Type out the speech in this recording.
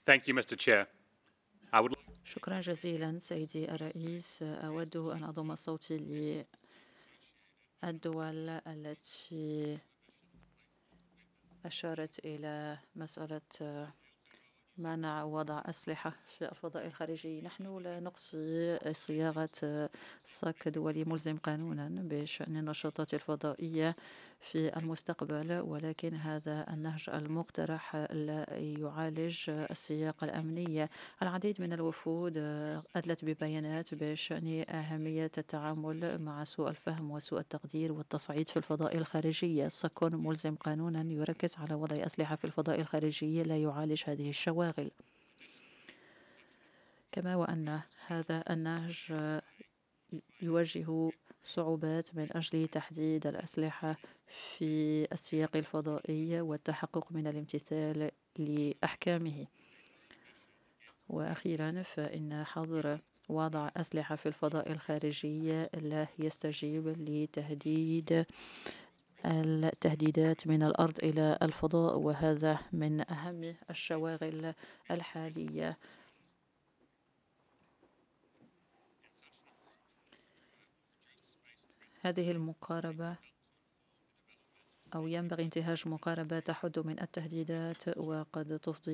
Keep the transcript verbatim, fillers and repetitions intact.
Thank you, Mister Chair. I would شكرا جزيلا سيدي الرئيس. أود أن أضم صوتي للدول التي أشارت إلى مسألة منع وضع أسلحة في الفضاء الخارجي. نحن لا نقصي صياغة صك دولي ملزم قانونا بشأن النشاطات الفضائية في المستقبل، ولكن هذا النهج المقترح لا يعالج السياق الأمني. العديد من الوفود أدلت ببيانات بشأن أهمية التعامل مع سوء الفهم وسوء التقدير والتصعيد في الفضاء الخارجي. صك ملزم قانونا يركز على وضع أسلحة في الفضاء الخارجي لا يعالج هذه الشواغل، كما وأن هذا النهج يواجه صعوبات من أجل تحديد الأسلحة في السياق الفضائي والتحقق من الامتثال لأحكامه. وأخيرا، فإن حظر وضع أسلحة في الفضاء الخارجي لا يستجيب لتهديد التهديدات من الأرض إلى الفضاء، وهذا من أهم الشواغل الحالية. هذه المقاربة أو ينبغي انتهاج مقاربة تحد من التهديدات وقد تفضي